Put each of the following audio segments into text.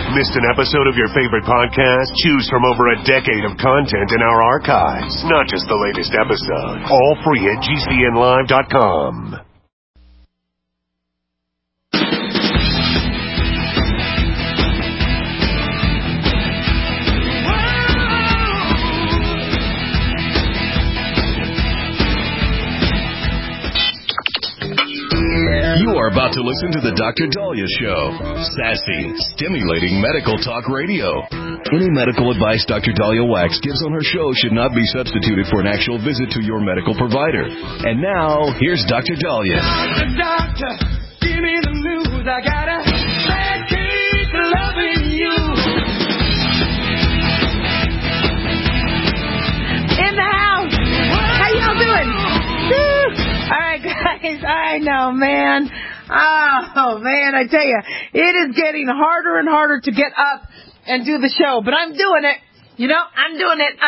Missed an episode of your favorite podcast? Choose from over a decade of content in our archives, not just the latest episode. All free at GCNlive.com. You are about to listen to the Dr. Daliah Show. Sassy, stimulating medical talk radio. Any medical advice Dr. Daliah Wax gives on her show should not be substituted for an actual visit to your medical provider. And now, here's Dr. Daliah. Doctor, give me the news. I got a bad case of loving you. In the house. How y'all doing? Woo. All right, guys. I know, man. Oh, man, I tell you, it is getting harder and harder to get up and do the show, but I'm doing it. You know, I'm doing it.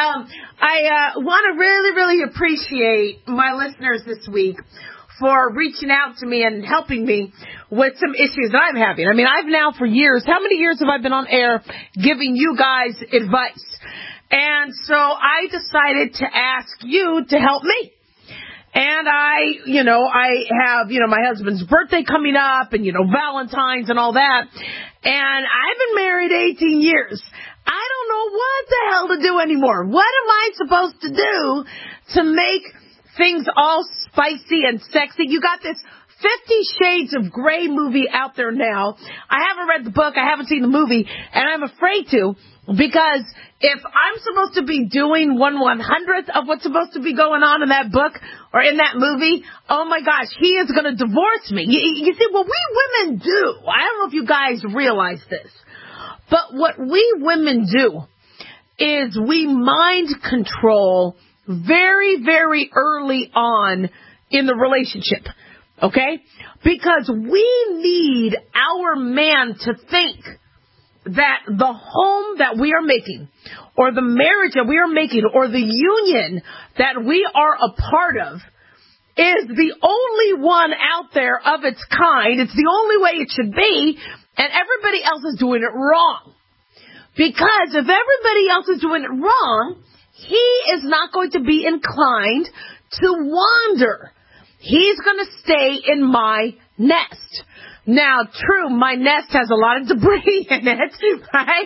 I want to really, really appreciate my listeners this week for reaching out to me and helping me with some issues that I'm having. I mean, I've now for years, how many years have I been on air giving you guys advice? And so I decided to ask you to help me. And I have, my husband's birthday coming up and, Valentine's and all that. And I've been married 18 years. I don't know what the hell to do anymore. What am I supposed to do to make things all spicy and sexy? You got this 50 Shades of Grey movie out there now. I haven't read the book. I haven't seen the movie. And I'm afraid to, because if I'm supposed to be doing 1/100th of what's supposed to be going on in that book or in that movie, oh my gosh, he is going to divorce me. You see, what we women do, I don't know if you guys realize this, but what we women do is we mind control very, very early on in the relationship, okay? Because we need our man to think that the home that we are making, or the marriage that we are making, or the union that we are a part of is the only one out there of its kind. It's the only way it should be, and everybody else is doing it wrong. Because if everybody else is doing it wrong, he is not going to be inclined to wander. He's going to stay in my nest. Now, true, my nest has a lot of debris in it, right?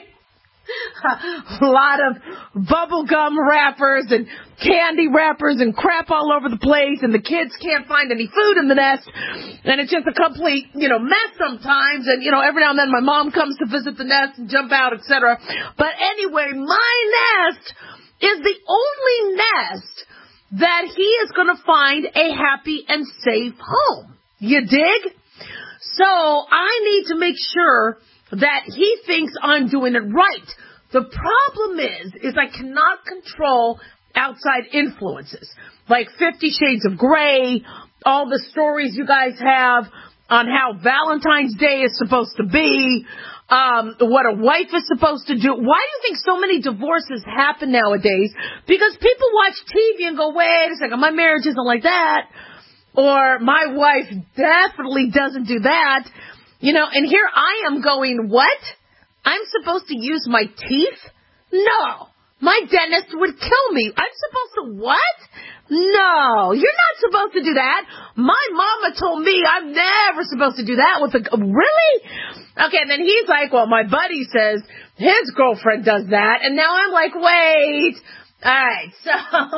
A lot of bubble gum wrappers and candy wrappers and crap all over the place, and the kids can't find any food in the nest, and it's just a complete, mess sometimes, and, every now and then my mom comes to visit the nest and jump out, etc. But anyway, my nest is the only nest that he is going to find a happy and safe home. You dig? So I need to make sure that he thinks I'm doing it right. The problem is I cannot control outside influences, like 50 Shades of Grey, all the stories you guys have on how Valentine's Day is supposed to be, what a wife is supposed to do. Why do you think so many divorces happen nowadays? Because people watch TV and go, wait a second, my marriage isn't like that. Or my wife definitely doesn't do that. And here I am going, what? I'm supposed to use my teeth? No. My dentist would kill me. I'm supposed to what? No, you're not supposed to do that. My mama told me I'm never supposed to do that really? Okay, and then he's like, well, my buddy says his girlfriend does that. And now I'm like, wait. All right, so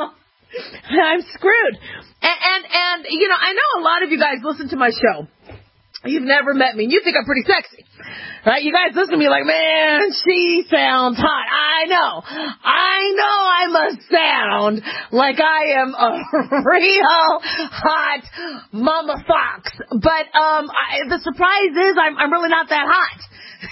I'm screwed. And I know a lot of you guys listen to my show. You've never met me, and you think I'm pretty sexy, right? You guys listen to me like, man, she sounds hot. I know I must sound like I am a real hot mama fox. But the surprise is I'm really not that hot.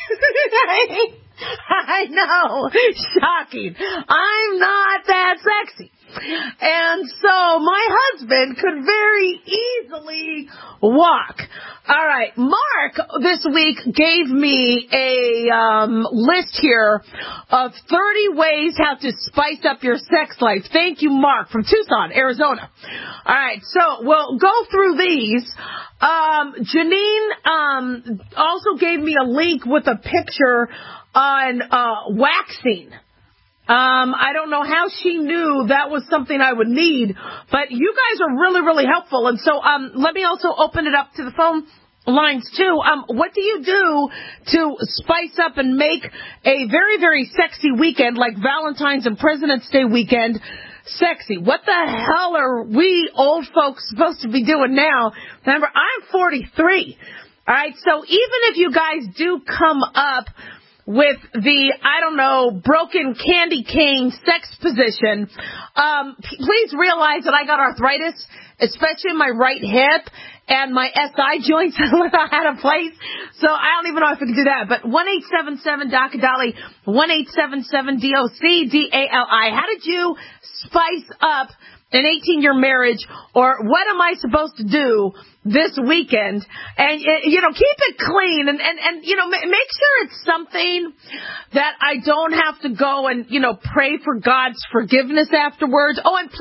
I know, shocking. I'm not that sexy. And so my husband could very easily walk. All right, Mark this week gave me a list here of 30 ways how to spice up your sex life. Thank you, Mark, from Tucson, Arizona. All right, so we'll go through these. Janine also gave me a link with a picture on waxing. I don't know how she knew that was something I would need, but you guys are really, really helpful. And so let me also open it up to the phone lines, too. What do you do to spice up and make a very, very sexy weekend like Valentine's and President's Day weekend sexy? What the hell are we old folks supposed to be doing now? Remember, I'm 43. All right, so even if you guys do come up with the, I don't know, broken candy cane sex position, please realize that I got arthritis, especially in my right hip, and my SI joints are out of place, so I don't even know if I can do that. But 1-877-DOC-A-DOLLY, 1-877-DOC-DALI. How did you spice up an 18-year marriage, or what am I supposed to do this weekend? And, you know, keep it clean and you know, make sure it's something that I don't have to go and, you know, pray for God's forgiveness afterwards. Oh, and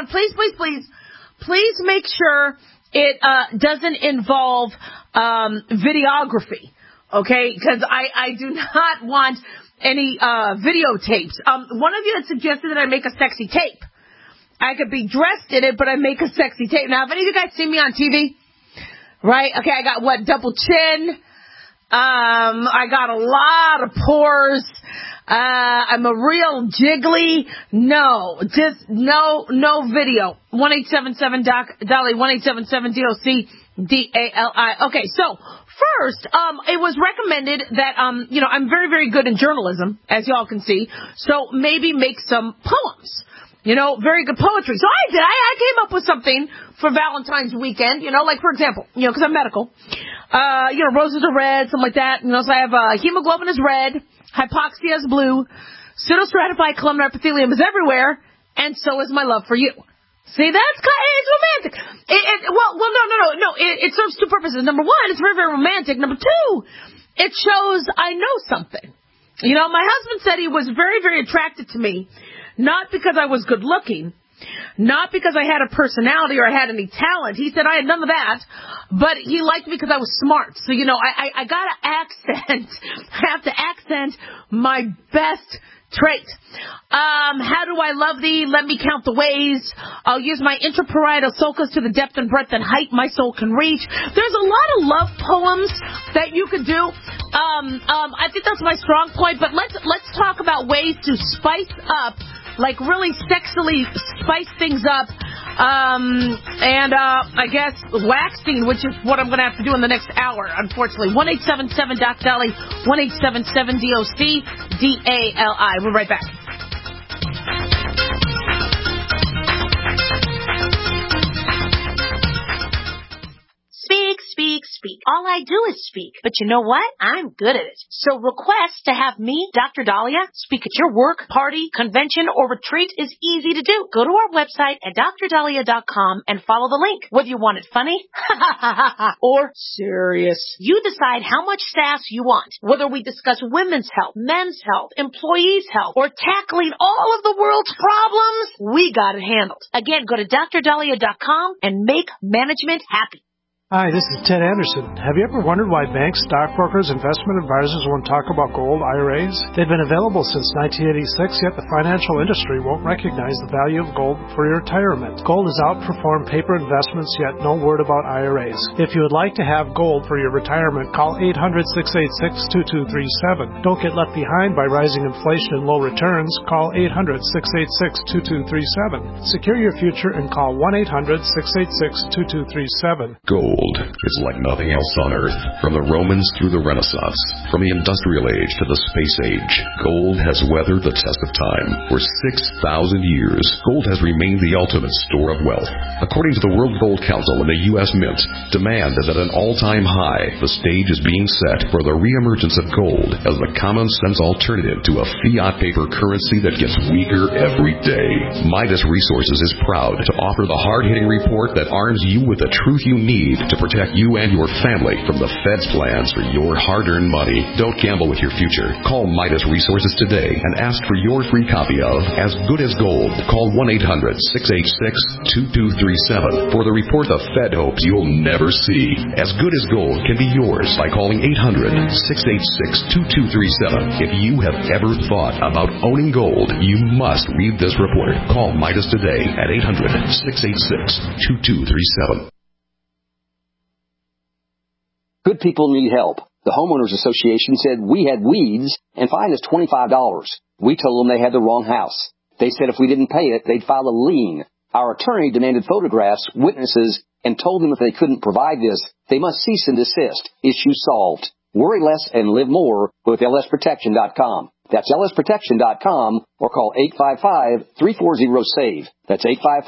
please make sure it doesn't involve videography, okay? Because I do not want any videotapes. One of you had suggested that I make a sexy tape. I could be dressed in it, but I make a sexy tape. Now, have any of you guys seen me on TV? Right? Okay, I got double chin. I got a lot of pores. I'm a real jiggly. No, just no video. 1-877-DOC-DOLLY, 1-877-DOC-DALI. Okay, so first, it was recommended that, you know, I'm very, very good in journalism, as y'all can see. So maybe make some poems. You know, very good poetry. So I did. I came up with something for Valentine's weekend, you know, like, for example, you know, because I'm medical. You know, roses are red, something like that. You know, so I have hemoglobin is red, hypoxia is blue, pseudostratified columnar epithelium is everywhere, and so is my love for you. See, that's kind of, it's romantic. No. It serves two purposes. Number one, it's very, very romantic. Number two, it shows I know something. You know, my husband said he was very, very attracted to me. Not because I was good looking, not because I had a personality or I had any talent. He said I had none of that, but he liked me because I was smart. So, you know, I got to have to accent my best trait. How do I love thee? Let me count the ways. I'll use my intraparietal sulcus to the depth and breadth and height my soul can reach. There's a lot of love poems that you could do. I think that's my strong point, but let's talk about ways to spice up, like really sexily spice things up. I guess waxing, which is what I'm going to have to do in the next hour, unfortunately. 1-877-DOC-DOLLY, 1-877-DOC-DALI. We'll be right back. Speak. All I do is speak. But you know what? I'm good at it. So request to have me, Dr. Dahlia, speak at your work, party, convention, or retreat is easy to do. Go to our website at drdahlia.com and follow the link. Whether you want it funny or serious, you decide how much sass you want. Whether we discuss women's health, men's health, employees' health, or tackling all of the world's problems, we got it handled. Again, go to drdahlia.com and make management happy. Hi, this is Ted Anderson. Have you ever wondered why banks, stockbrokers, investment advisors won't talk about gold IRAs? They've been available since 1986, yet the financial industry won't recognize the value of gold for your retirement. Gold has outperformed paper investments, yet no word about IRAs. If you would like to have gold for your retirement, call 800-686-2237. Don't get left behind by rising inflation and low returns. Call 800-686-2237. Secure your future and call 1-800-686-2237. Gold is like nothing else on Earth. From the Romans through the Renaissance, from the Industrial Age to the Space Age, gold has weathered the test of time. For 6,000 years, gold has remained the ultimate store of wealth. According to the World Gold Council and the U.S. Mint, demand is at an all-time high. The stage is being set for the reemergence of gold as the common-sense alternative to a fiat paper currency that gets weaker every day. Midas Resources is proud to offer the hard-hitting report that arms you with the truth you need to protect you and your family from the Fed's plans for your hard-earned money. Don't gamble with your future. Call Midas Resources today and ask for your free copy of As Good as Gold. Call 1-800-686-2237 for the report the Fed hopes you'll never see. As Good as Gold can be yours by calling 800-686-2237. If you have ever thought about owning gold, you must read this report. Call Midas today at 800-686-2237. Good people need help. The Homeowners Association said we had weeds and fined us $25. We told them they had the wrong house. They said if we didn't pay it, they'd file a lien. Our attorney demanded photographs, witnesses, and told them if they couldn't provide this, they must cease and desist. Issue solved. Worry less and live more with lsprotection.com. That's lsprotection.com or call 855-340-SAVE. That's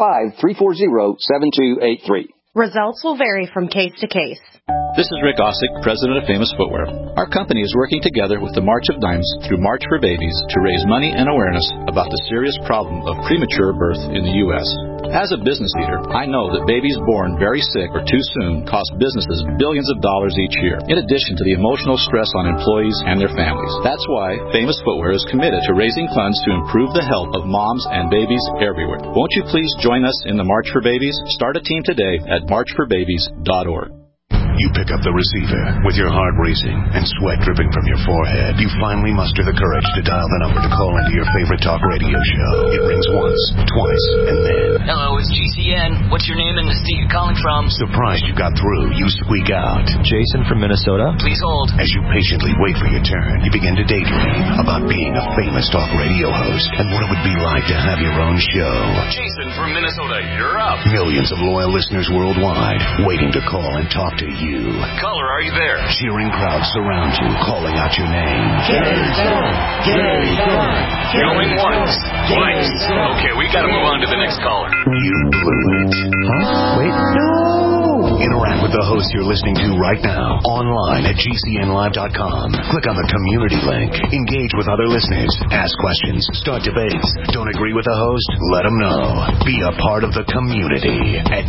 855-340-7283. Results will vary from case to case. This is Rick Ossick, president of Famous Footwear. Our company is working together with the March of Dimes through March for Babies to raise money and awareness about the serious problem of premature birth in the U.S. As a business leader, I know that babies born very sick or too soon cost businesses billions of dollars each year, in addition to the emotional stress on employees and their families. That's why Famous Footwear is committed to raising funds to improve the health of moms and babies everywhere. Won't you please join us in the March for Babies? Start a team today at marchforbabies.org. You pick up the receiver with your heart racing and sweat dripping from your forehead. You finally muster the courage to dial the number to call into your favorite talk radio show. It rings once, twice, and then... Hello, it's GCN. What's your name and the state you're calling from? Surprised you got through, you squeak out. Jason from Minnesota. Please hold. As you patiently wait for your turn, you begin to daydream about being a famous talk radio host and what it would be like to have your own show. Jason from Minnesota, you're up. Millions of loyal listeners worldwide waiting to call and talk to you. Caller, are you there? Cheering crowds surround you, calling out your name. Jason! Jason! Going once, twice. Okay, we gotta move on to the next caller. You blew it. Huh? Wait. No! Interact with the host you're listening to right now, online at GCNlive.com. Click on the community link. Engage with other listeners. Ask questions. Start debates. Don't agree with the host? Let them know. Be a part of the community at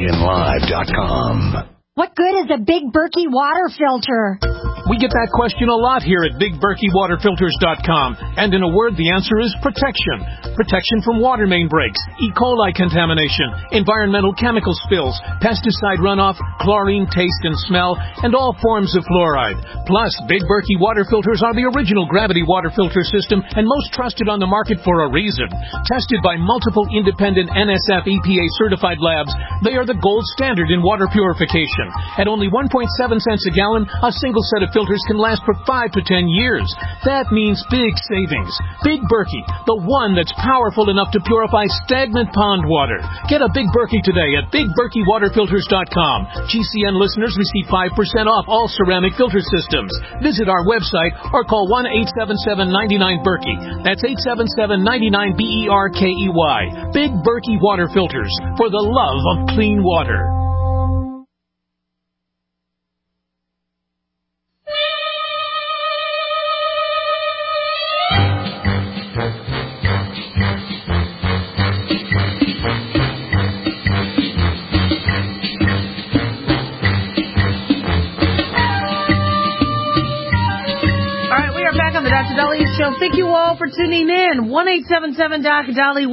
GCNlive.com. What good is a Big Berkey water filter? We get that question a lot here at BigBerkeyWaterFilters.com. And in a word, the answer is protection. Protection from water main breaks, E. coli contamination, environmental chemical spills, pesticide runoff, chlorine taste and smell, and all forms of fluoride. Plus, Big Berkey water filters are the original gravity water filter system and most trusted on the market for a reason. Tested by multiple independent NSF EPA certified labs, they are the gold standard in water purification. At only 1.7 cents a gallon, a single set of filters can last for 5 to 10 years. That means big savings. Big Berkey, the one that's powerful enough to purify stagnant pond water. Get a Big Berkey today at BigBerkeyWaterFilters.com. GCN listeners receive 5% off all ceramic filter systems. Visit our website or call 1-877-99-BERKEY. That's 877-99-BERKEY. Big Berkey Water Filters, for the love of clean water. Dr. Dahlia Show. Thank you all for tuning in. 1-877-Dr.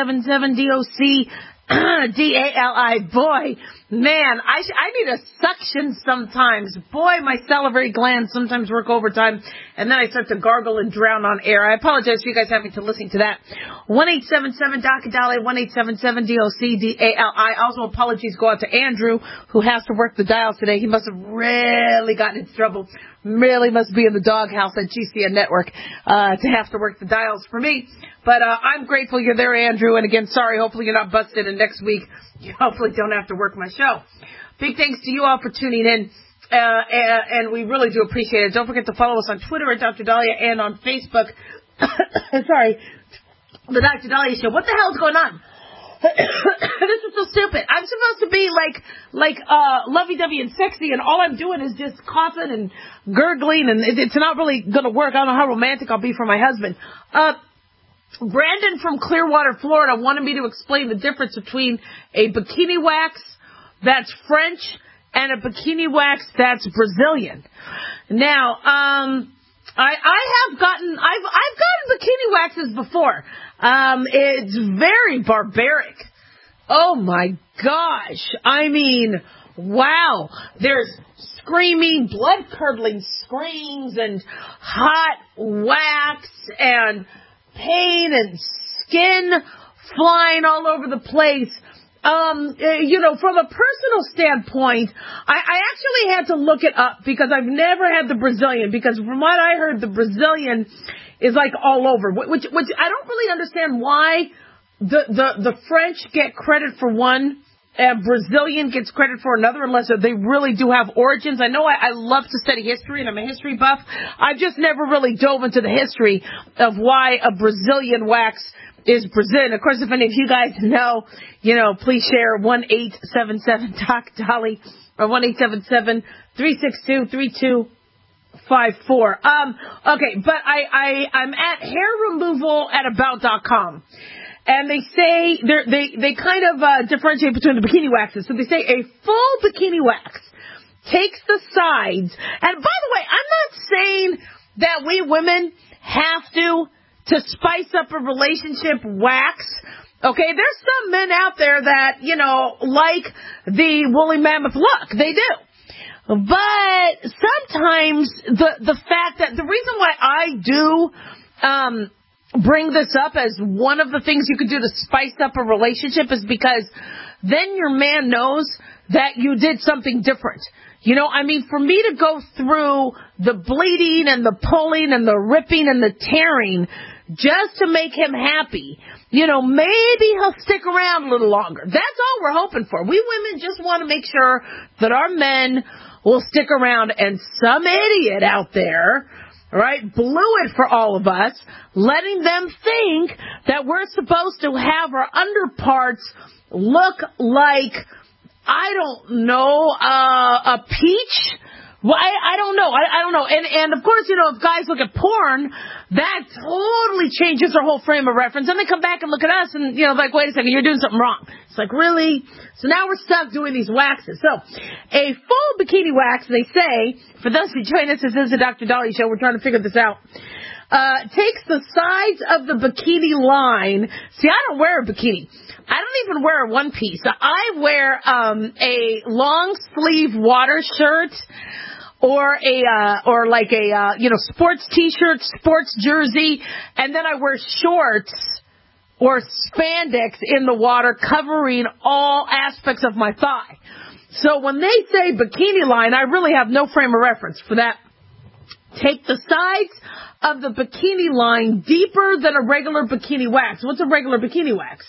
1-877-DOC-DALI. Boy, man, I need a suction sometimes. Boy, my salivary glands sometimes work overtime, and then I start to gargle and drown on air. I apologize for you guys having to listen to that. 1-877-Dr. 1-877-DOC-DALI. Also, apologies go out to Andrew, who has to work the dials today. He must have really gotten into trouble. Really must be in the doghouse at GCN Network to have to work the dials for me. But I'm grateful you're there, Andrew. And again, sorry, hopefully you're not busted. And next week, you hopefully don't have to work my show. Big thanks to you all for tuning in. And we really do appreciate it. Don't forget to follow us on Twitter at Dr. Dahlia and on Facebook. Sorry, the Dr. Dahlia Show. What the hell is going on? This is so stupid. I'm supposed to be like lovey-dovey and sexy, and all I'm doing is just coughing and gurgling, and it's not really going to work. I don't know how romantic I'll be for my husband. Brandon from Clearwater, Florida, wanted me to explain the difference between a bikini wax that's French and a bikini wax that's Brazilian. Now, I've gotten bikini waxes before. It's very barbaric. Oh my gosh. I mean, wow. There's screaming, blood-curdling screams and hot wax and pain and skin flying all over the place. From a personal standpoint, I actually had to look it up because I've never had the Brazilian, because from what I heard, the Brazilian is like all over, which I don't really understand why the French get credit for one, Brazilian gets credit for another, unless they really do have origins. I know I love to study history, and I'm a history buff. I've just never really dove into the history of why a Brazilian wax is Brazilian. Of course, if any of you guys know, please share 1-877-TALK-DOLLY or 1-877-362-3254. Okay, but I'm at hairremoval@about.com. And they say, they kind of differentiate between the bikini waxes. So they say a full bikini wax takes the sides. And by the way, I'm not saying that we women have to spice up a relationship wax. Okay, there's some men out there that, like the woolly mammoth look. They do. But sometimes the fact that the reason why I do bring this up as one of the things you could do to spice up a relationship is because then your man knows that you did something different. For me to go through the bleeding and the pulling and the ripping and the tearing just to make him happy, maybe he'll stick around a little longer. That's all we're hoping for. We women just want to make sure that our men will stick around, and some idiot out there, right, blew it for all of us, letting them think that we're supposed to have our underparts look like, I don't know, a peach? Well, I don't know. I don't know. And of course, if guys look at porn, that totally changes their whole frame of reference. And they come back and look at us and, like, wait a second, you're doing something wrong. It's like, really? So now we're stuck doing these waxes. So a full bikini wax, they say, for those who join us, this is the Dr. Dolly Show. We're trying to figure this out. Takes the sides of the bikini line. See, I don't wear a bikini. I don't even wear a one piece. I wear a long sleeve water shirt, or like a sports t-shirt, sports jersey, and then I wear shorts or spandex in the water covering all aspects of my thigh. So when they say bikini line, I really have no frame of reference for that. Take the sides of the bikini line deeper than a regular bikini wax. What's a regular bikini wax?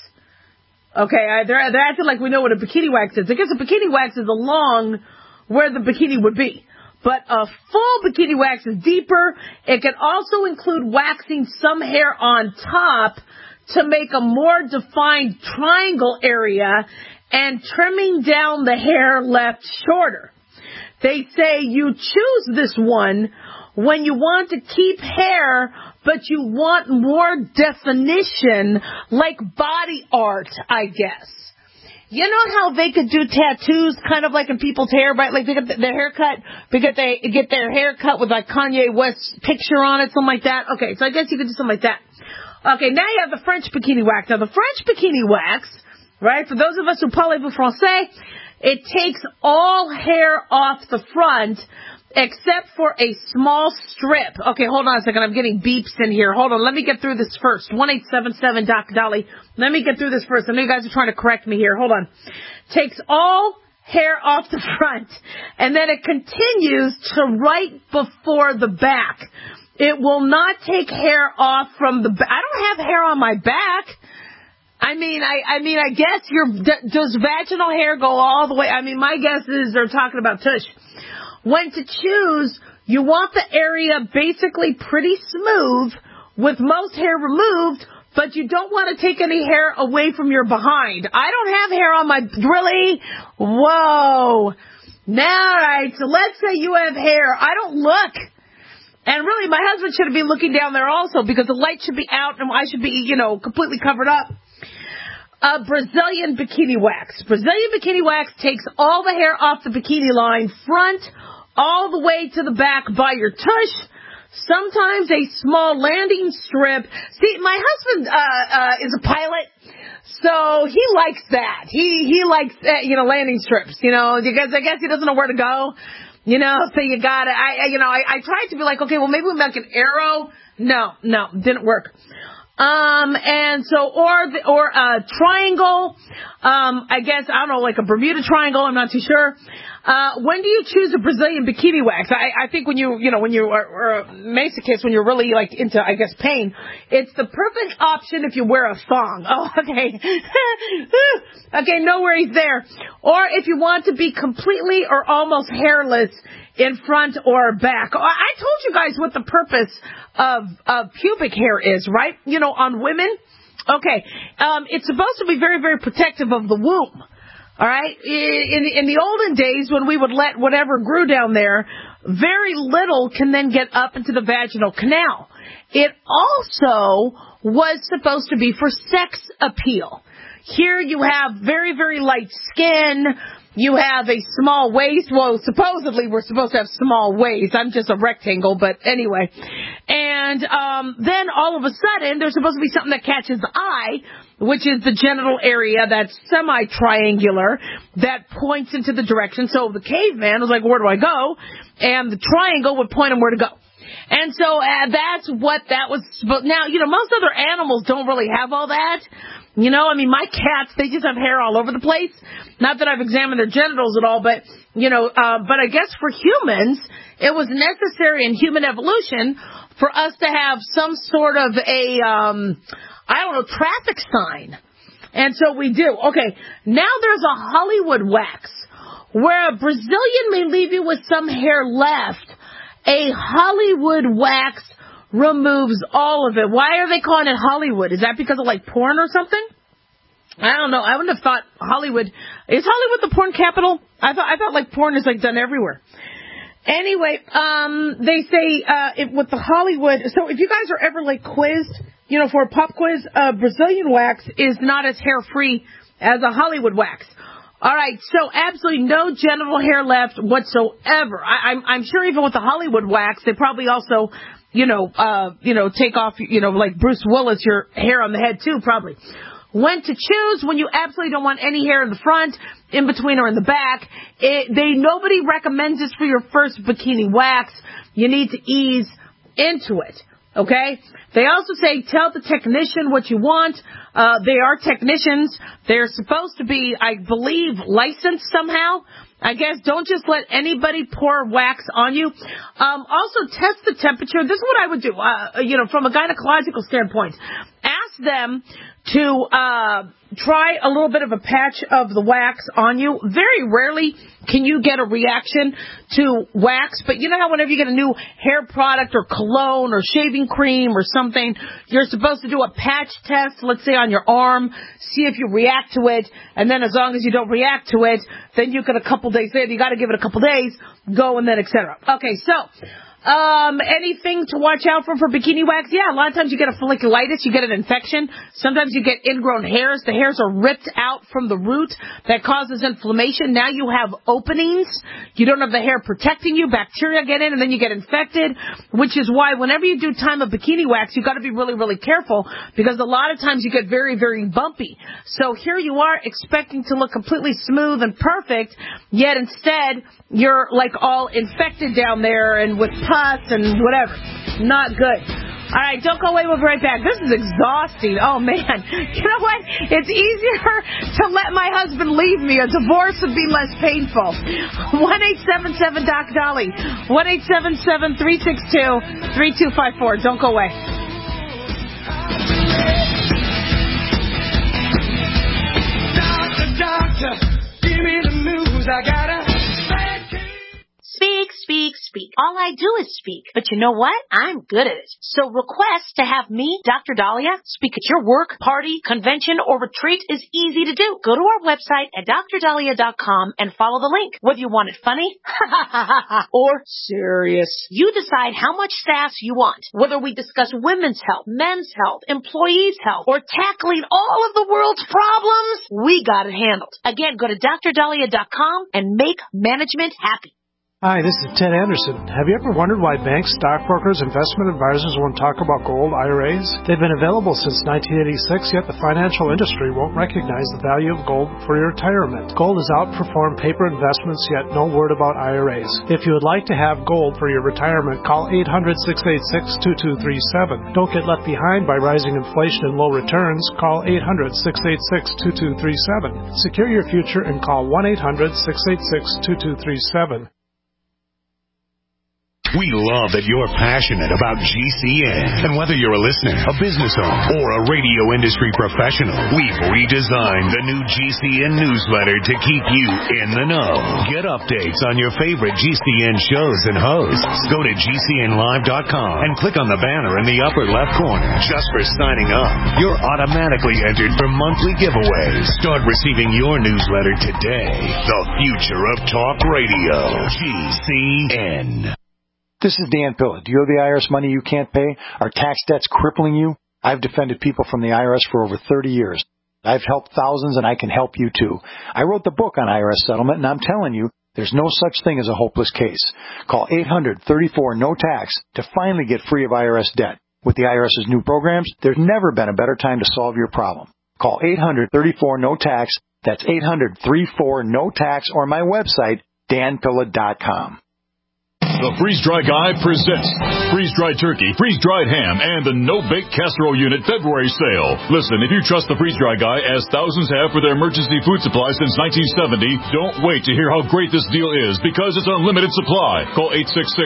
Okay, they're acting like we know what a bikini wax is. I guess a bikini wax is along where the bikini would be. But a full bikini wax is deeper. It can also include waxing some hair on top to make a more defined triangle area and trimming down the hair left shorter. They say you choose this one when you want to keep hair, but you want more definition, like body art, I guess. You know how they could do tattoos kind of like in people's hair, right? Like they get their hair cut because they get their hair cut with like Kanye West's picture on it, something like that. Okay, so I guess you could do something like that. Okay, now you have the French bikini wax. Now the French bikini wax, right, for those of us who parlez français, it takes all hair off the front except for a small strip. Okay, hold on a second. I'm getting beeps in here. Hold on. Let me get through this first. 1-877-Doc-Dolly. Let me get through this first. I know you guys are trying to correct me here. Hold on. Takes all hair off the front, and then it continues to right before the back. It will not take hair off from the back. I don't have hair on my back. I guess does vaginal hair go all the way? My guess is they're talking about tush. When to choose, you want the area basically pretty smooth with most hair removed, but you don't want to take any hair away from your behind. I don't have hair on my... Really? Whoa. Now, right, so let's say you have hair. I don't look. And really, my husband should be looking down there also because the light should be out and I should be, completely covered up. Brazilian bikini wax. Brazilian bikini wax takes all the hair off the bikini line, front, all the way to the back by your tush. Sometimes a small landing strip. See, my husband is a pilot, so he likes that. He likes, landing strips, because I guess he doesn't know where to go. So you got it. I tried to be like, okay, well, maybe we make an arrow. No, didn't work. And so, or a triangle, I guess, I don't know, like a Bermuda Triangle, I'm not too sure. When do you choose a Brazilian bikini wax? I think when you are a masochist, when you're really like into, I guess, pain, it's the perfect option if you wear a thong. Oh, okay. Okay, no worries there. Or if you want to be completely or almost hairless in front or back. I told you guys what the purpose of pubic hair is, right? On women. Okay. It's supposed to be very, very protective of the womb. All right. In the olden days, when we would let whatever grew down there, very little can then get up into the vaginal canal. It also was supposed to be for sex appeal. Here you have very, very light skin. You have a small waist. Well, supposedly we're supposed to have small waist. I'm just a rectangle, but anyway. And then all of a sudden, there's supposed to be something that catches the eye, which is the genital area that's semi-triangular, that points into the direction. So the caveman was like, where do I go? And the triangle would point him where to go. And so that's what that was. Now, most other animals don't really have all that. My cats, they just have hair all over the place. Not that I've examined their genitals at all, but I guess for humans, it was necessary in human evolution for us to have some sort of a, traffic sign. And so we do. Okay, now there's a Hollywood wax, where a Brazilian may leave you with some hair left. A Hollywood wax removes all of it. Why are they calling it Hollywood? Is that because of like porn or something? I don't know. I wouldn't have thought Hollywood. Is Hollywood the porn capital? I thought like porn is like done everywhere. Anyway, they say with the Hollywood. So if you guys are ever like quizzed, for a pop quiz, Brazilian wax is not as hair free as a Hollywood wax. All right, so absolutely no genital hair left whatsoever. I'm sure even with the Hollywood wax, they probably also, take off, like Bruce Willis, your hair on the head too, probably. When to choose, when you absolutely don't want any hair in the front, in between, or in the back. Nobody recommends this for your first bikini wax. You need to ease into it. Okay? They also say, tell the technician what you want. They are technicians. They're supposed to be, I believe, licensed somehow. I guess don't just let anybody pour wax on you. Also, test the temperature. This is what I would do, from a gynecological standpoint. Ask them to try a little bit of a patch of the wax on you. Very rarely can you get a reaction to wax, but you know how whenever you get a new hair product or cologne or shaving cream or something, you're supposed to do a patch test, let's say on your arm, see if you react to it, and then as long as you don't react to it, then you can a couple days later, you got to give it a couple days, go and then etc. Okay, so anything to watch out for bikini wax? Yeah, a lot of times you get a folliculitis, you get an infection. Sometimes you get ingrown hairs. The hairs are ripped out from the root. That causes inflammation. Now you have openings. You don't have the hair protecting you. Bacteria get in and then you get infected, which is why whenever you do time of bikini wax, you got to be really, really careful because a lot of times you get very, very bumpy. So here you are expecting to look completely smooth and perfect, yet instead you're like all infected down there and with pus and whatever. Not good. All right, don't go away. We'll be right back. This is exhausting. Oh, man. You know what? It's easier to let my husband leave me. A divorce would be less painful. 1-877-DOC-DOLLY. 1-877-362-3254. Don't go away. Doctor, give me the news. I got a... Speak, speak, speak. All I do is speak. But you know what? I'm good at it. So request to have me, Dr. Dahlia, speak at your work, party, convention, or retreat is easy to do. Go to our website at drdahlia.com and follow the link. Whether you want it funny or serious, you decide how much sass you want. Whether we discuss women's health, men's health, employees' health, or tackling all of the world's problems, we got it handled. Again, go to drdahlia.com and make management happy. Hi, this is Ted Anderson. Have you ever wondered why banks, stockbrokers, investment advisors won't talk about gold IRAs? They've been available since 1986, yet the financial industry won't recognize the value of gold for your retirement. Gold has outperformed paper investments, yet no word about IRAs. If you would like to have gold for your retirement, call 800-686-2237. Don't get left behind by rising inflation and low returns. Call 800-686-2237. Secure your future and call 1-800-686-2237. We love that you're passionate about GCN. And whether you're a listener, a business owner, or a radio industry professional, we've redesigned the new GCN newsletter to keep you in the know. Get updates on your favorite GCN shows and hosts. Go to GCNlive.com and click on the banner in the upper left corner. Just for signing up, you're automatically entered for monthly giveaways. Start receiving your newsletter today. The future of talk radio. GCN. This is Dan Pilla. Do you owe the IRS money you can't pay? Are tax debts crippling you? I've defended people from the IRS for over 30 years. I've helped thousands, and I can help you too. I wrote the book on IRS settlement, and I'm telling you, there's no such thing as a hopeless case. Call 800-34-NO-TAX to finally get free of IRS debt. With the IRS's new programs, there's never been a better time to solve your problem. Call 800-34-NO-TAX. That's 800-34-NO-TAX, or my website, danpilla.com. The Freeze-Dry Guy presents freeze-dried turkey, freeze-dried ham, and the no-bake casserole unit February sale. Listen, if you trust the Freeze-Dry Guy, as thousands have for their emergency food supply since 1970, don't wait to hear how great this deal is, because it's unlimited supply. Call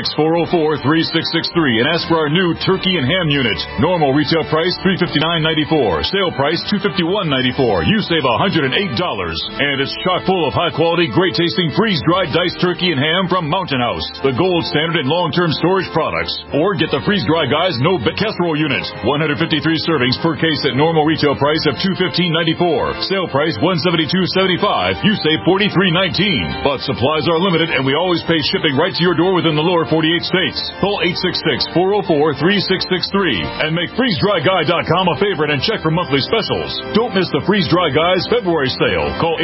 866-404-3663 and ask for our new turkey and ham unit. Normal retail price $359.94. Sale price $251.94. You save $108. And it's chock full of high-quality, great-tasting freeze-dried diced turkey and ham from Mountain House, the gold standard in long-term storage products. Or get the Freeze-Dry Guy's no-bake casserole unit. 153 servings per case at normal retail price of $215.94. Sale price $172.75. You save $43.19. But supplies are limited, and we always pay shipping right to your door within the lower 48 states. Call 866-404-3663 and make FreezeDryGuy.com a favorite and check for monthly specials. Don't miss the Freeze-Dry Guy's February sale. Call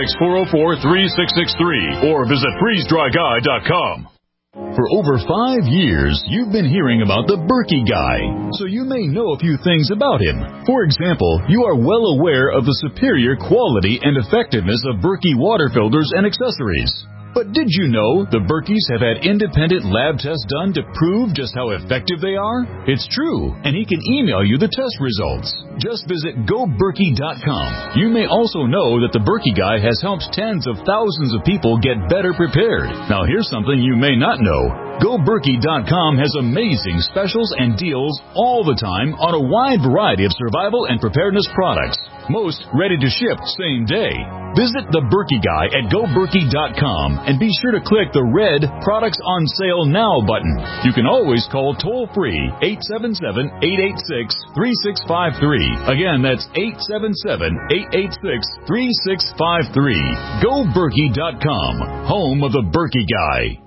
866-404-3663 or visit FreezeDryGuy.com. For over 5 years, you've been hearing about the Berkey Guy, so you may know a few things about him. For example, you are well aware of the superior quality and effectiveness of Berkey water filters and accessories. But did you know the Berkeys have had independent lab tests done to prove just how effective they are? It's true, and he can email you the test results. Just visit GoBerkey.com. You may also know that the Berkey Guy has helped tens of thousands of people get better prepared. Now here's something you may not know. GoBerkey.com has amazing specials and deals all the time on a wide variety of survival and preparedness products. Most ready to ship same day. Visit the Berkey Guy at GoBerkey.com and be sure to click the red Products on Sale Now button. You can always call toll-free 877-886-3653. Again, that's 877-886-3653. GoBerkey.com, home of the Berkey Guy.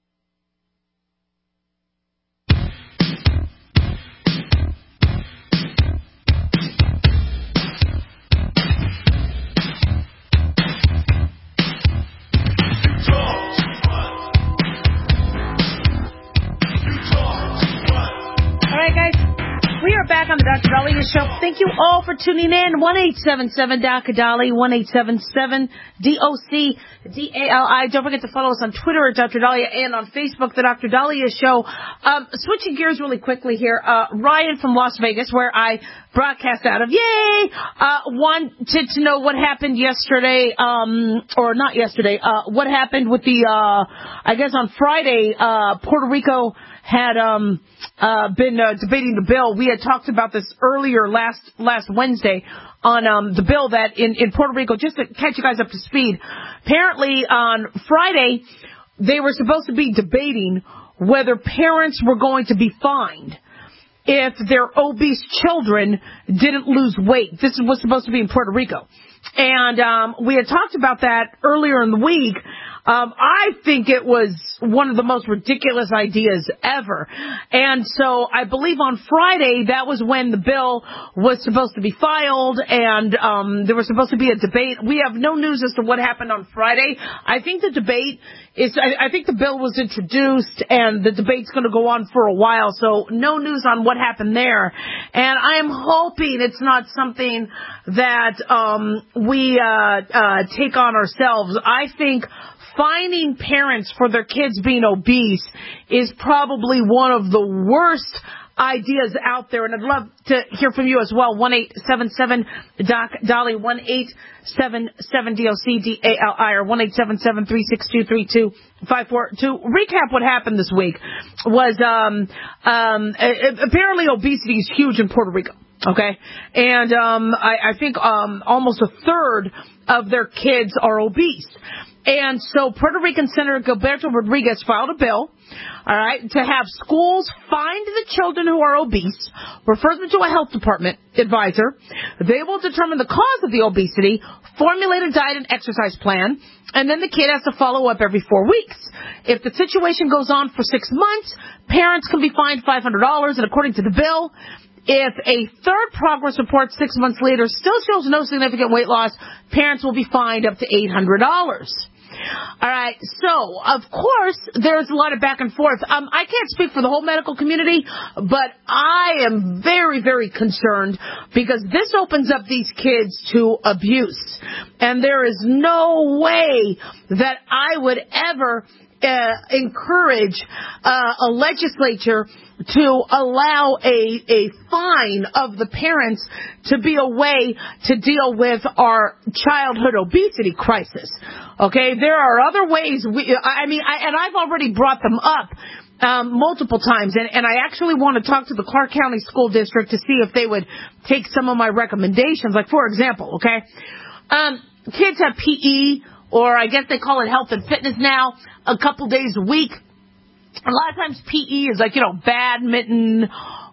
Back on the Dr. Dahlia Show. Thank you all for tuning in. 1-877-DOC-DALI, 1-877-DOC-DALI. Don't forget to follow us on Twitter at Dr. Dahlia and on Facebook, the Dr. Dahlia Show. Switching gears really quickly here. Ryan from Las Vegas, where I broadcast out of. Yay! Wanted to know what happened yesterday, or not yesterday, what happened with the, I guess on Friday, Puerto Rico had been debating the bill. We had talked about this earlier last Wednesday on the bill that in Puerto Rico, just to catch you guys up to speed. Apparently on Friday, they were supposed to be debating whether parents were going to be fined if their obese children didn't lose weight. This was supposed to be in Puerto Rico. And we had talked about that earlier in the week. I think it was one of the most ridiculous ideas ever. And so I believe on Friday, that was when the bill was supposed to be filed, and there was supposed to be a debate. We have no news as to what happened on Friday. I think the debate is, I think the bill was introduced, and the debate's going to go on for a while, so no news on what happened there. And I am hoping it's not something that we take on ourselves. I think fining parents for their kids being obese is probably one of the worst ideas out there, and I'd love to hear from you as well. 1-877-DOC-DOLLY, 1-877-DOC-DALI, or 1-877-362-3254. To recap what happened this week was apparently obesity is huge in Puerto Rico. Okay, and I think almost a third of their kids are obese. And so Puerto Rican Senator Gilberto Rodriguez filed a bill, all right, to have schools find the children who are obese, refer them to a health department advisor. They will determine the cause of the obesity, formulate a diet and exercise plan, and then the kid has to follow up every 4 weeks. If the situation goes on for 6 months, parents can be fined $500, and according to the bill, if a third progress report 6 months later still shows no significant weight loss, parents will be fined up to $800. All right, so, of course, there's a lot of back and forth. I can't speak for the whole medical community, but I am very, very concerned because this opens up these kids to abuse. And there is no way that I would ever encourage a legislature to allow a fine of the parents to be a way to deal with our childhood obesity crisis. Okay, there are other ways. And I've already brought them up multiple times, and I actually want to talk to the Clark County School District to see if they would take some of my recommendations. Like, for example, okay, kids have PE, or I guess they call it health and fitness now, a couple days a week. A lot of times PE is like, badminton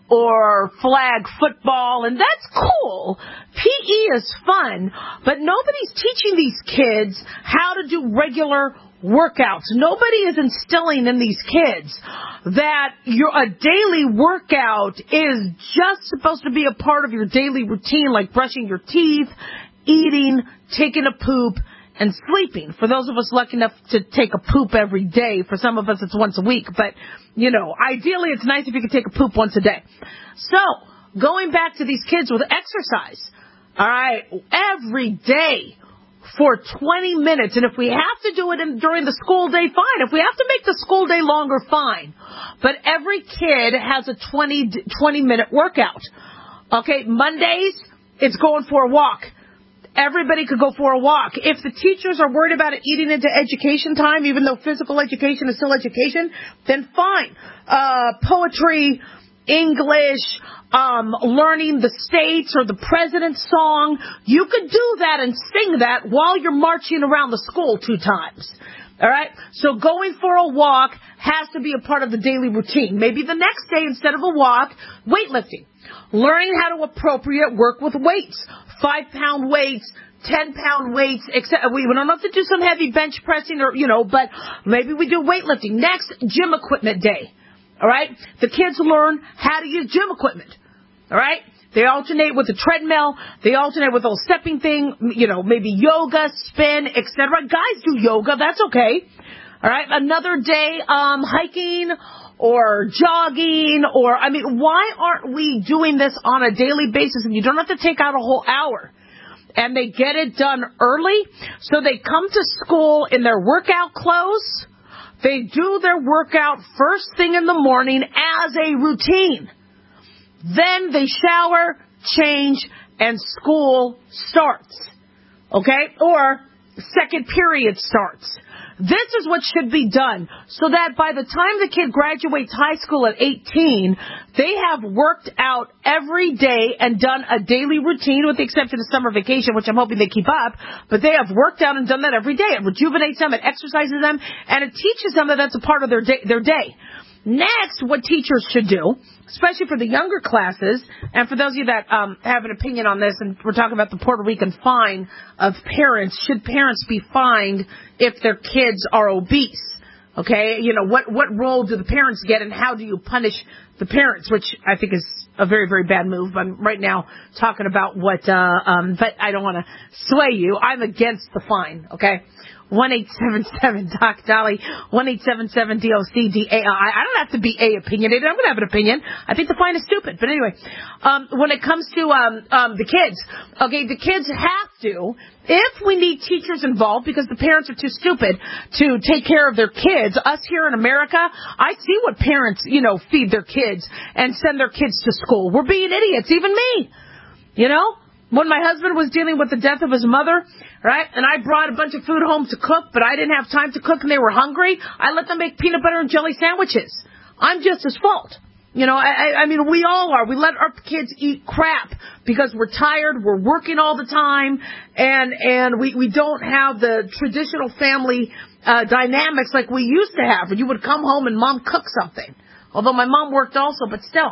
or flag football, and that's cool. PE is fun, but nobody's teaching these kids how to do regular workouts. Nobody is instilling in these kids that a daily workout is just supposed to be a part of your daily routine, like brushing your teeth, eating, taking a poop, and sleeping. For those of us lucky enough to take a poop every day, for some of us it's once a week, but, ideally it's nice if you could take a poop once a day. So, going back to these kids with exercise, all right, every day for 20 minutes, and if we have to do it during the school day, fine. If we have to make the school day longer, fine. But every kid has a 20-minute workout. Okay, Mondays, it's going for a walk. Everybody could go for a walk. If the teachers are worried about it eating into education time, even though physical education is still education, then fine. Poetry, English, learning the states or the president's song. You could do that and sing that while you're marching around the school 2 times. All right? So going for a walk has to be a part of the daily routine. Maybe the next day, instead of a walk, weightlifting. Learning how to appropriate work with weights. 5-pound weights, 10-pound weights, we don't have to do some heavy bench pressing but maybe we do weightlifting. Next, gym equipment day. All right? The kids learn how to use gym equipment. All right? They alternate with the treadmill. They alternate with a little stepping thing, maybe yoga, spin, etc. Guys do yoga. That's okay. All right? Another day, hiking or jogging, why aren't we doing this on a daily basis? And you don't have to take out a whole hour. And they get it done early, so they come to school in their workout clothes. They do their workout first thing in the morning as a routine. Then they shower, change, and school starts. Okay? Or second period starts. This is what should be done so that by the time the kid graduates high school at 18, they have worked out every day and done a daily routine, with the exception of summer vacation, which I'm hoping they keep up. But they have worked out and done that every day. It rejuvenates them, it exercises them, and it teaches them that that's a part of their day. Next, what teachers should do, especially for the younger classes, and for those of you that have an opinion on this, and we're talking about the Puerto Rican fine of parents, should parents be fined if their kids are obese? Okay, what role do the parents get, and how do you punish the parents, which I think is a very, very bad move. I'm right now talking about what, but I don't want to sway you. I'm against the fine, okay? 1-877-DOC-DOLLY, 1-877-DOC-DALI. I don't have to be opinionated. I'm going to have an opinion. I think the fine is stupid. But anyway, when it comes to the kids, okay, the kids have to, if we need teachers involved because the parents are too stupid to take care of their kids, us here in America, I see what parents, feed their kids and send their kids to school. We're being idiots, even me, When my husband was dealing with the death of his mother, right, and I brought a bunch of food home to cook, but I didn't have time to cook and they were hungry, I let them make peanut butter and jelly sandwiches. I'm just as fault. I mean, we all are. We let our kids eat crap because we're tired, we're working all the time, and we don't have the traditional family dynamics like we used to have, where you would come home and mom cook something. Although my mom worked also, but still.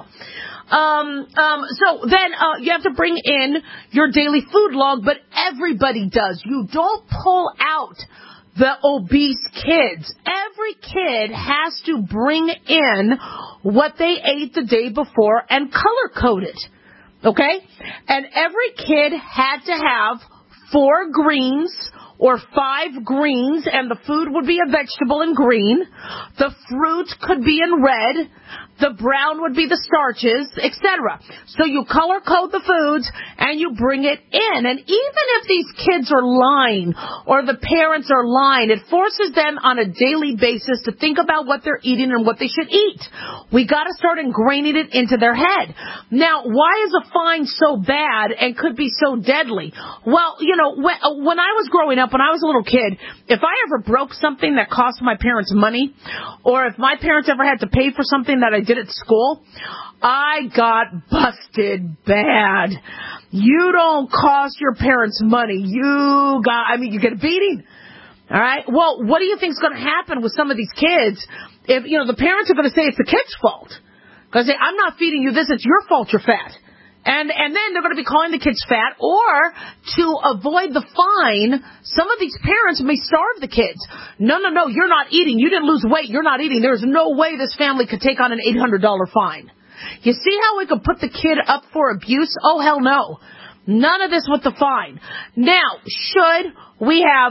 So then you have to bring in your daily food log, but everybody does. You don't pull out the obese kids. Every kid has to bring in what they ate the day before and color code it. Okay? And every kid had to have 4 greens or 5 greens, and the food would be a vegetable in green. The fruit could be in red. The brown would be the starches, etc. So you color code the foods and you bring it in. And even if these kids are lying or the parents are lying, it forces them on a daily basis to think about what they're eating and what they should eat. We got to start ingraining it into their head. Now, why is a fine so bad and could be so deadly? Well, when I was growing up, when I was a little kid, if I ever broke something that cost my parents money, or if my parents ever had to pay for something that I did at school, I got busted bad. You don't cost your parents money. You get a beating. All right? Well, what do you think is going to happen with some of these kids if, the parents are going to say it's the kid's fault? Because I'm not feeding you this, it's your fault you're fat. And then they're going to be calling the kids fat, or to avoid the fine, some of these parents may starve the kids. No, you're not eating. You didn't lose weight. You're not eating. There's no way this family could take on an $800 fine. You see how we could put the kid up for abuse? Oh, hell no. None of this with the fine. Now, should we have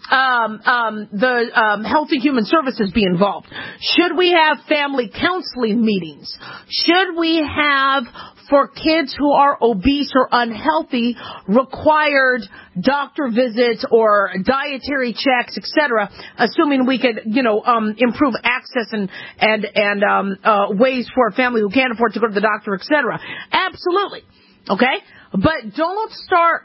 Health and Human Services be involved? Should we have family counseling meetings? Should we have, for kids who are obese or unhealthy, required doctor visits or dietary checks, etc., assuming we could, improve access and ways for a family who can't afford to go to the doctor, etc. Absolutely. Okay? But don't start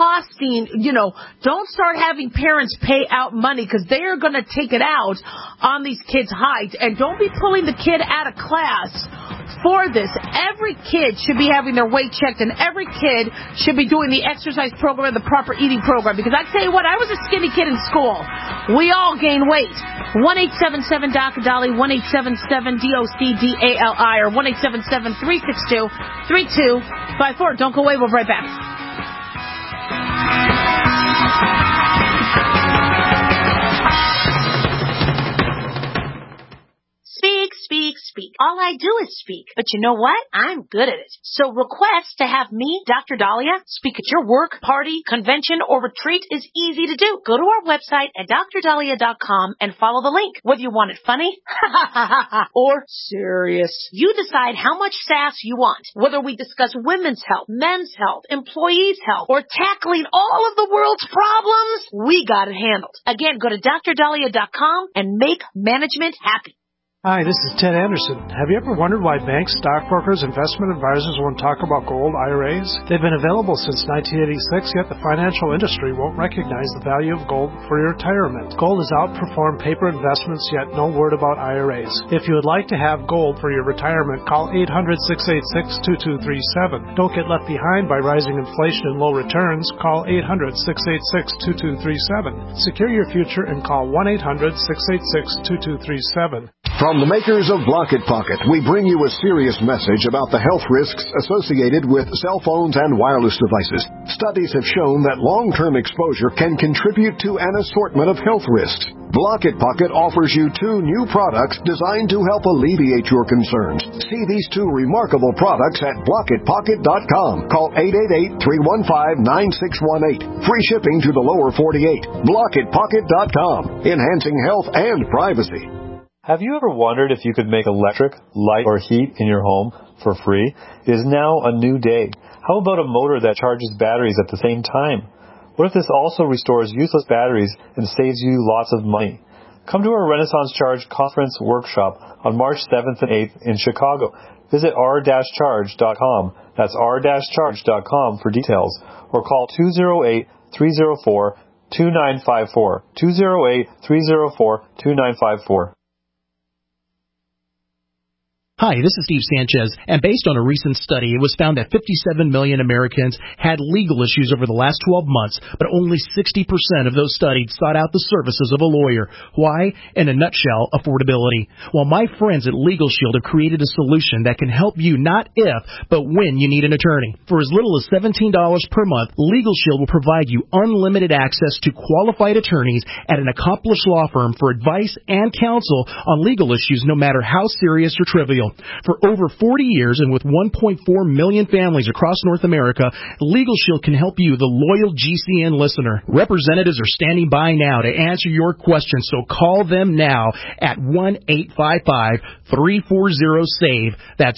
don't start having parents pay out money, because they are going to take it out on these kids' hides. And don't be pulling the kid out of class for this. Every kid should be having their weight checked, and every kid should be doing the exercise program and the proper eating program. Because I tell you what, I was a skinny kid in school. We all gain weight. 1-877-DOC-DOLLY, 1-877-DOC-DALI, or 1-877-362-3254. Don't go away. We'll be right back. Speak. All I do is speak. But you know what? I'm good at it. So request to have me, Dr. Dahlia, speak at your work, party, convention, or retreat is easy to do. Go to our website at drdahlia.com and follow the link. Whether you want it funny or serious, you decide how much sass you want. Whether we discuss women's health, men's health, employees' health, or tackling all of the world's problems, we got it handled. Again, go to drdahlia.com and make management happy. Hi, this is Ted Anderson. Have you ever wondered why banks, stockbrokers, investment advisors won't talk about gold IRAs? They've been available since 1986, yet the financial industry won't recognize the value of gold for your retirement. Gold has outperformed paper investments, yet no word about IRAs. If you would like to have gold for your retirement, call 800-686-2237. Don't get left behind by rising inflation and low returns. Call 800-686-2237. Secure your future and call 1-800-686-2237. From the makers of Block It Pocket, we bring you a serious message about the health risks associated with cell phones and wireless devices. Studies have shown that long-term exposure can contribute to an assortment of health risks. Block It Pocket offers you 2 new products designed to help alleviate your concerns. See these 2 remarkable products at blockitpocket.com. Call 888-315-9618. Free shipping to the lower 48. Blockitpocket.com. Enhancing health and privacy. Have you ever wondered if you could make electric, light, or heat in your home for free? It is now a new day. How about a motor that charges batteries at the same time? What if this also restores useless batteries and saves you lots of money? Come to our Renaissance Charge Conference Workshop on March 7th and 8th in Chicago. Visit r-charge.com. That's r-charge.com for details. Or call 208-304-2954. 208-304-2954. Hi, this is Steve Sanchez, and based on a recent study, it was found that 57 million Americans had legal issues over the last 12 months, but only 60% of those studied sought out the services of a lawyer. Why? In a nutshell, affordability. Well, my friends at Legal Shield have created a solution that can help you not if, but when you need an attorney. For as little as $17 per month, Legal Shield will provide you unlimited access to qualified attorneys at an accomplished law firm for advice and counsel on legal issues, no matter how serious or trivial. For over 40 years and with 1.4 million families across North America, Legal Shield can help you, the loyal GCN listener. Representatives are standing by now to answer your questions, so call them now at 1-855-340-SAVE. That's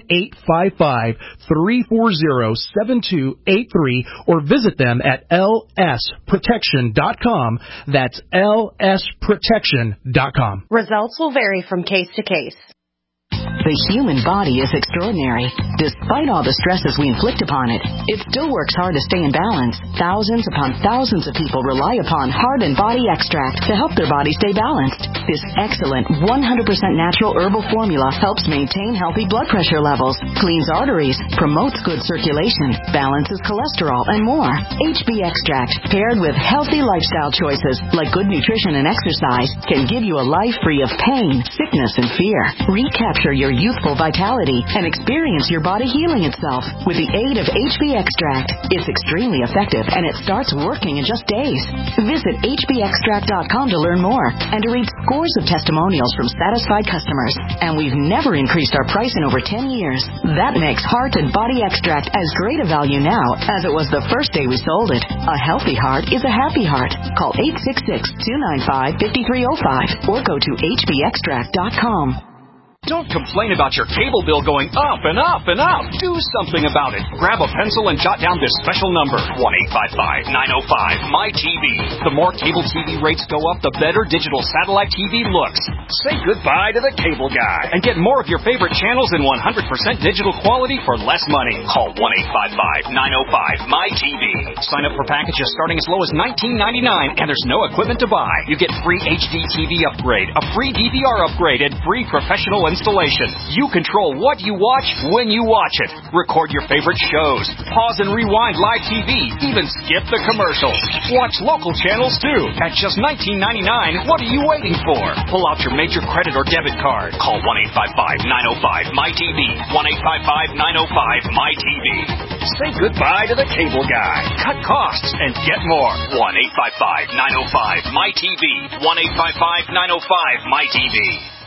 1-855-340-7283, or visit them at lsprotection.com. That's lsprotection.com. Results will vary from case to case. The human body is extraordinary. Despite all the stresses we inflict upon it, it still works hard to stay in balance. Thousands upon thousands of people rely upon Heart and Body Extract to help their body stay balanced. This excellent 100% natural herbal formula helps maintain healthy blood pressure levels, cleans arteries, promotes good circulation, balances cholesterol, and more. HB Extract, paired with healthy lifestyle choices like good nutrition and exercise, can give you a life free of pain, sickness, and fear. Recapture your youthful vitality and experience your body healing itself with the aid of HB Extract. It's extremely effective and it starts working in just days. Visit hbextract.com to learn more and to read scores of testimonials from satisfied customers. And we've never increased our price in over 10 years. That makes Heart and Body Extract as great a value now as it was the first day we sold it. A healthy heart is a happy heart. Call 866-295-5305 or go to hbextract.com. Don't complain about your cable bill going up and up and up. Do something about it. Grab a pencil and jot down this special number, 1-855-905-MY-TV. The more cable TV rates go up, the better digital satellite TV looks. Say goodbye to the cable guy and get more of your favorite channels in 100% digital quality for less money. Call 1-855-905-MY-TV. Sign up for packages starting as low as $19.99, and there's no equipment to buy. You get free HD TV upgrade, a free DVR upgrade, and free professional installation. You control what you watch when you watch it. Record your favorite shows. Pause and rewind live TV. Even skip the commercials. Watch local channels too. At just $19.99, what are you waiting for? Pull out your major credit or debit card. Call 1-855-905-MY-TV. 1-855-905-MY-TV. Say goodbye to the cable guy. Cut costs and get more. 1-855-905-MY-TV. 1-855-905-MY-TV.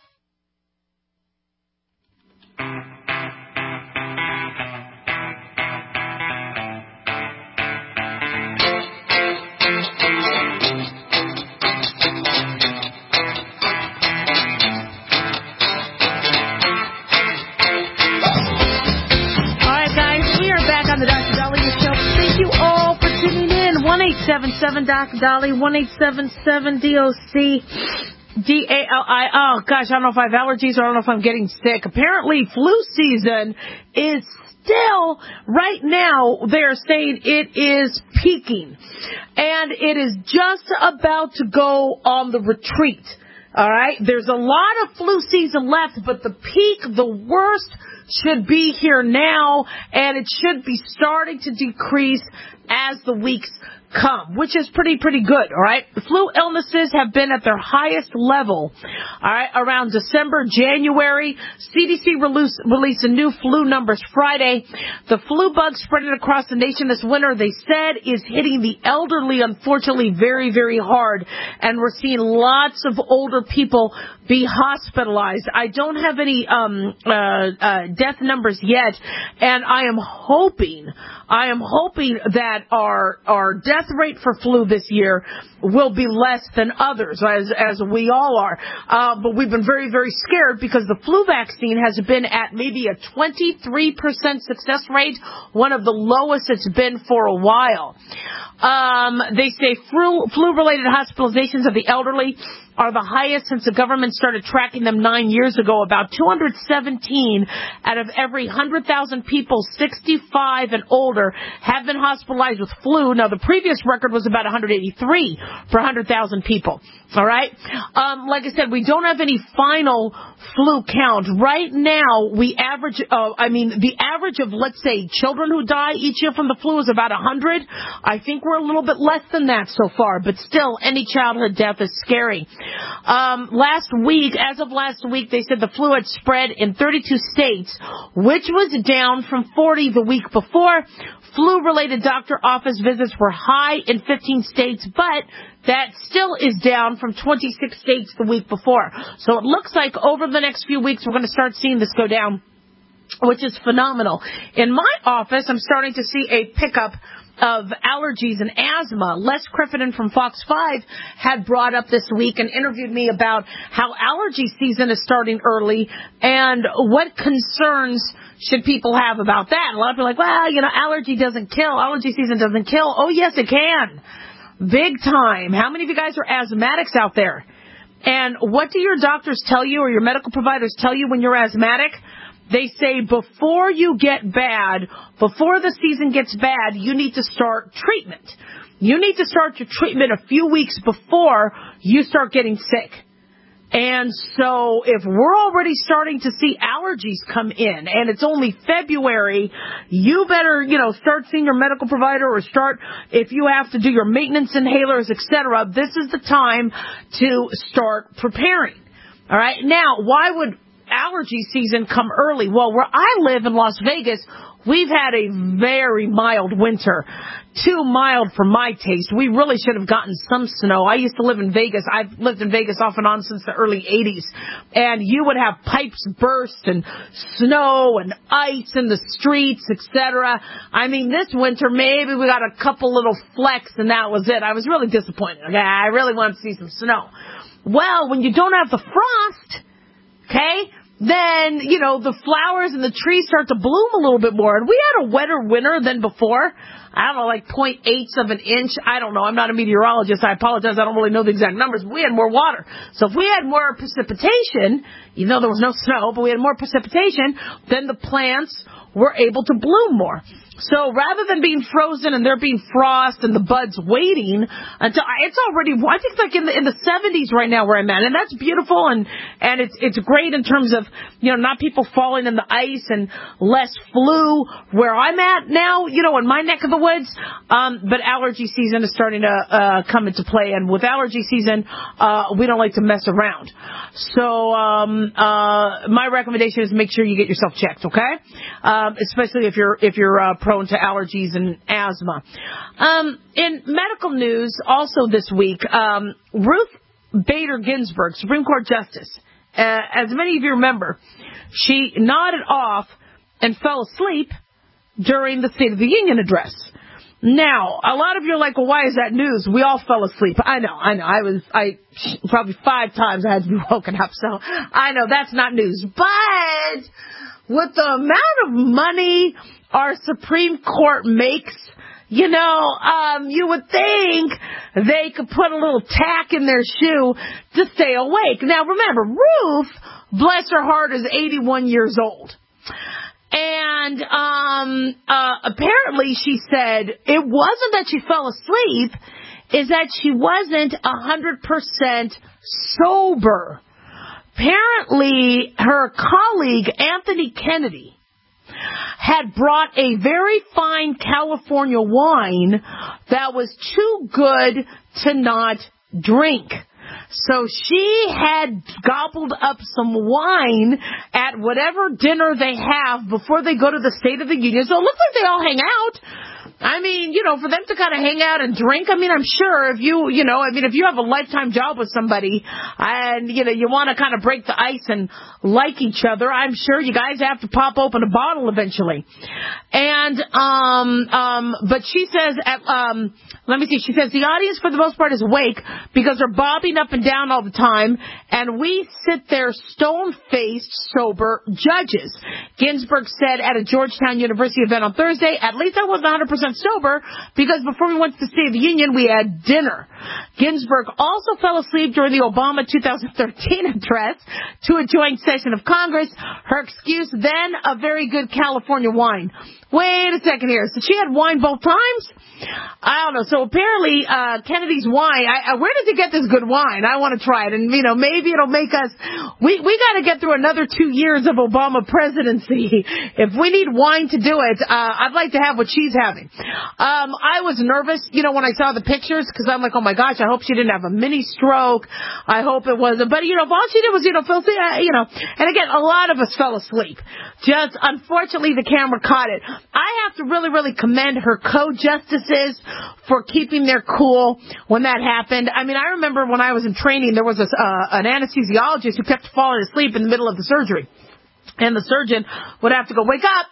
On the Dr. Dahlia Show. Thank you all for tuning in. 1-877-Dr. 1-877-DOC-DALI. Oh, gosh, I don't know if I have allergies or I don't know if I'm getting sick. Apparently, flu season is still, right now, they're saying it is peaking. And it is just about to go on the retreat. All right? There's a lot of flu season left, but the peak, the worst, should be here now, and it should be starting to decrease as the weeks come, which is pretty good, all right? The flu illnesses have been at their highest level, all right, around December, January. CDC released the new flu numbers Friday. The flu bug spreading across the nation this winter, they said, is hitting the elderly, unfortunately, very, very hard. And we're seeing lots of older people be hospitalized. I don't have any death numbers yet, and I am hoping that our death rate for flu this year will be less than others, as we all are. But we've been very, very scared because the flu vaccine has been at maybe a 23% success rate, one of the lowest it's been for a while. They say flu-related hospitalizations of the elderly are the highest since the government started tracking them 9 years ago. About 217 out of every 100,000 people 65 and older have been hospitalized with flu. Now, the previous record was about 183 per 100,000 people. All right? Like I said, we don't have any final flu count. Right now, the average of, let's say, children who die each year from the flu is about 100. I think we're a little bit less than that so far, but still, any childhood death is scary. As of last week, they said the flu had spread in 32 states, which was down from 40 the week before. Flu-related doctor office visits were high in 15 states, but that still is down from 26 states the week before. So it looks like over the next few weeks, we're going to start seeing this go down, which is phenomenal. In my office, I'm starting to see a pickup of allergies and asthma. Les Crittenden from Fox 5 had brought up this week and interviewed me about how allergy season is starting early and what concerns should people have about that. A lot of people are like, well, allergy season doesn't kill. Oh, yes, it can. Big time. How many of you guys are asthmatics out there? And what do your doctors tell you or your medical providers tell you when you're asthmatic? They say before you get bad, before the season gets bad, you need to start treatment. You need to start your treatment a few weeks before you start getting sick. And so if we're already starting to see allergies come in and it's only February, you better, start seeing your medical provider or if you have to do your maintenance inhalers, etc. This is the time to start preparing. All right. Now, why would allergy season come early? Well, where I live in Las Vegas, we've had a very mild winter. Too mild for my taste. We really should have gotten some snow. I used to live in Vegas. I've lived in Vegas off and on since the early 80s. And you would have pipes burst and snow and ice in the streets, etc. I mean, this winter, maybe we got a couple little flecks and that was it. I was really disappointed. Okay? I really wanted to see some snow. Well, when you don't have the frost, okay, then, the flowers and the trees start to bloom a little bit more. And we had a wetter winter than before. I don't know, like 0.8 of an inch. I don't know. I'm not a meteorologist. I apologize. I don't really know the exact numbers. But we had more water. So if we had more precipitation, even though there was no snow, but we had more precipitation, then the plants were able to bloom more. So rather than being frozen and there being frost and the buds waiting until it's already, I think like in the 70s right now where I'm at, and that's beautiful and it's great in terms of, not people falling in the ice and less flu where I'm at now, in my neck of the woods. But allergy season is starting to come into play, and with allergy season, we don't like to mess around. So my recommendation is make sure you get yourself checked, okay? Especially if you're prone to allergies and asthma. In medical news, also this week, Ruth Bader Ginsburg, Supreme Court Justice, as many of you remember, she nodded off and fell asleep during the State of the Union address. Now, a lot of you are like, well, why is that news? We all fell asleep. I know. I probably 5 times I had to be woken up, so I know that's not news. But with the amount of money our Supreme Court makes, you would think they could put a little tack in their shoe to stay awake. Now, remember, Ruth, bless her heart, is 81 years old. And apparently she said it wasn't that she fell asleep, is that she wasn't 100% sober. Apparently, her colleague, Anthony Kennedy, had brought a very fine California wine that was too good to not drink. So she had gobbled up some wine at whatever dinner they have before they go to the State of the Union. So it looks like they all hang out. I mean, for them to kind of hang out and drink, I'm sure if if you have a lifetime job with somebody and, you want to kind of break the ice and like each other, I'm sure you guys have to pop open a bottle eventually. And, but she says, she says the audience for the most part is awake because they're bobbing up and down all the time, and we sit there stone-faced, sober judges. Ginsburg said at a Georgetown University event on Thursday, at least I wasn't 100% sober because before we went to the State of the Union, we had dinner. Ginsburg also fell asleep during the Obama 2013 address to a joint session of Congress. Her excuse, then, a very good California wine. Wait a second here. So she had wine both times? I don't know. So apparently, Kennedy's wine, where did you get this good wine? I want to try it. And, maybe it'll make us, we got to get through another 2 years of Obama presidency. If we need wine to do it, I'd like to have what she's having. I was nervous, when I saw the pictures, because I'm like, oh my gosh, I hope she didn't have a mini stroke. I hope it wasn't. But, if all she did was, filthy, and again, a lot of us fell asleep. Just, unfortunately, the camera caught it. I have to really, really commend her co-justices for keeping their cool when that happened. I remember when I was in training, there was an anesthesiologist who kept falling asleep in the middle of the surgery. And the surgeon would have to go, wake up.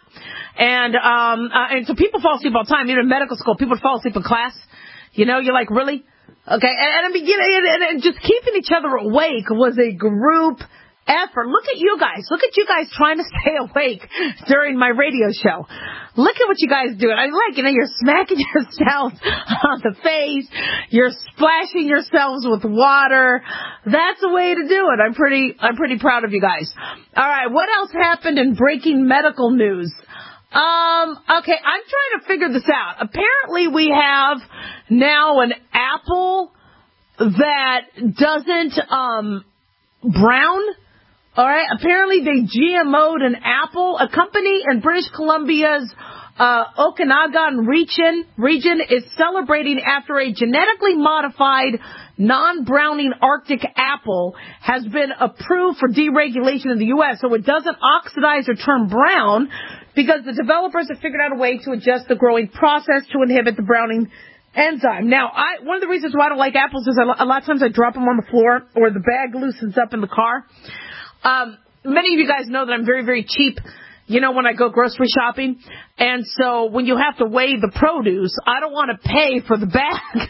And so people fall asleep all the time. In medical school, people would fall asleep in class. You're like, really? Okay. And just keeping each other awake was a group effort. Look at you guys. Look at you guys trying to stay awake during my radio show. Look at what you guys do. I like, you're smacking yourselves on the face. You're splashing yourselves with water. That's the way to do it. I'm pretty proud of you guys. All right. What else happened in breaking medical news? Okay. I'm trying to figure this out. Apparently we have now an apple that doesn't, brown. All right. Apparently they GMO'd an apple. A company in British Columbia's Okanagan region is celebrating after a genetically modified non-browning Arctic apple has been approved for deregulation in the U.S. so it doesn't oxidize or turn brown because the developers have figured out a way to adjust the growing process to inhibit the browning enzyme. Now, one of the reasons why I don't like apples is a lot of times I drop them on the floor or the bag loosens up in the car. Many of you guys know that I'm very, very cheap, when I go grocery shopping. And so when you have to weigh the produce, I don't want to pay for the bag.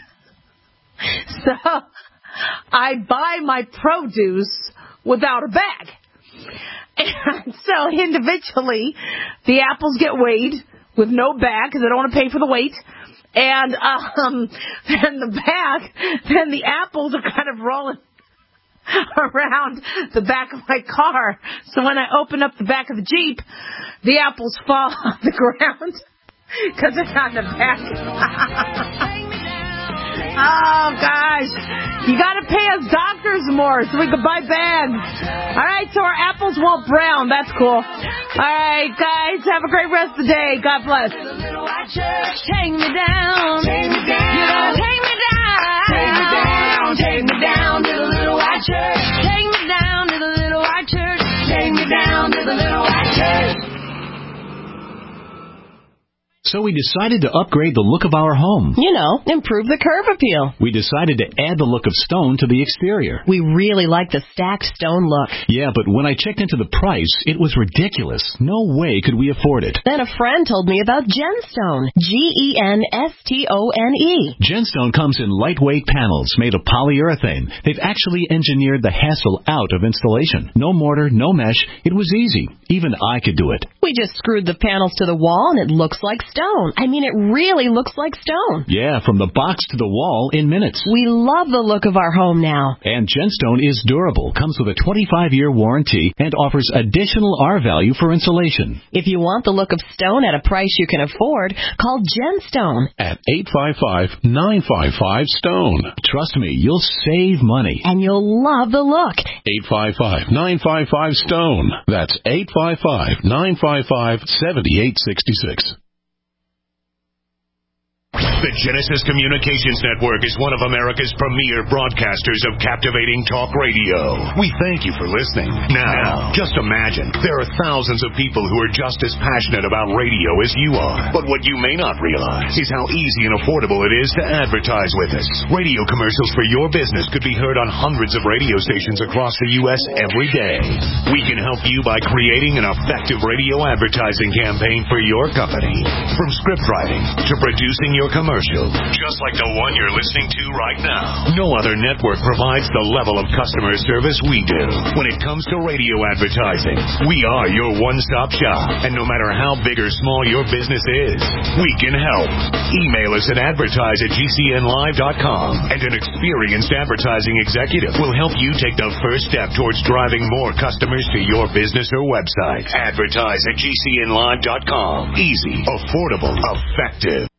So I buy my produce without a bag. And so individually, the apples get weighed with no bag because I don't want to pay for the weight. And then the apples are kind of rolling around the back of my car. So when I open up the back of the Jeep, the apples fall on the ground because they're not in the bag. Oh, gosh. You got to pay us doctors more so we can buy bags. All right, so our apples won't brown. That's cool. All right, guys, have a great rest of the day. God bless. Take me down. Take me down. Take me down. Take me down. Take me down to the little white church. Take me down to the little white church. Take me down to the little white church. So we decided to upgrade the look of our home. Improve the curb appeal. We decided to add the look of stone to the exterior. We really like the stacked stone look. Yeah, but when I checked into the price, it was ridiculous. No way could we afford it. Then a friend told me about Genstone. Genstone. Genstone comes in lightweight panels made of polyurethane. They've actually engineered the hassle out of installation. No mortar, no mesh. It was easy. Even I could do it. We just screwed the panels to the wall and it looks like stone. stone. I mean, it really looks like stone. Yeah, from the box to the wall in minutes. We love the look of our home now. And Gemstone is durable, comes with a 25-year warranty, and offers additional R-value for insulation. If you want the look of stone at a price you can afford, call Gemstone at 855-955-STONE. Trust me, you'll save money. And you'll love the look. 855-955-STONE. That's 855-955-7866. The Genesis Communications Network is one of America's premier broadcasters of captivating talk radio. We thank you for listening. Now, just imagine, there are thousands of people who are just as passionate about radio as you are. But what you may not realize is how easy and affordable it is to advertise with us. Radio commercials for your business could be heard on hundreds of radio stations across the U.S. every day. We can help you by creating an effective radio advertising campaign for your company. From script writing to producing your commercial, just like the one you're listening to right now. No other network provides the level of customer service we do. When it comes to radio advertising, we are your one-stop shop. And no matter how big or small your business is, we can help. Email us at advertise@gcnlive.com, and an experienced advertising executive will help you take the first step towards driving more customers to your business or website. Advertise@gcnlive.com. Easy, affordable, effective.